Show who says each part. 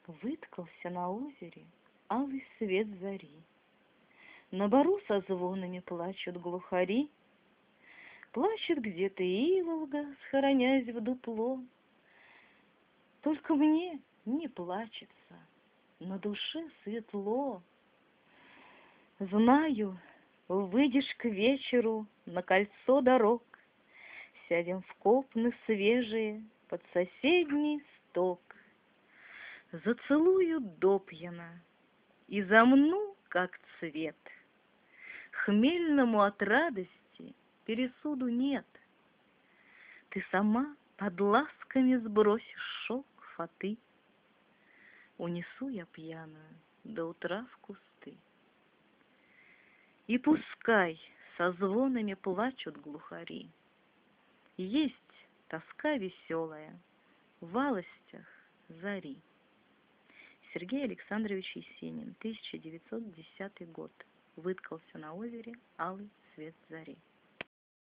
Speaker 1: Выткался на озере алый свет зари. На бору со звонами плачут глухари. Плачет где-то иволга, схоронясь в дупло. Только мне не плачется, на душе светло. Знаю, выйдешь к вечеру на кольцо дорог, сядем в копны свежие под соседний сток. Зацелую допьяна и замну, как цвет. Хмельному от радости пересуду нет. Ты сама под ласками сбросишь шелк фаты. Унесу я пьяную до утра в кусты. И пускай со звонами плачут глухари. Есть тоска веселая в волостях зари. Сергей Александрович Есенин, 1910 год. Выткался на озере алый свет зари.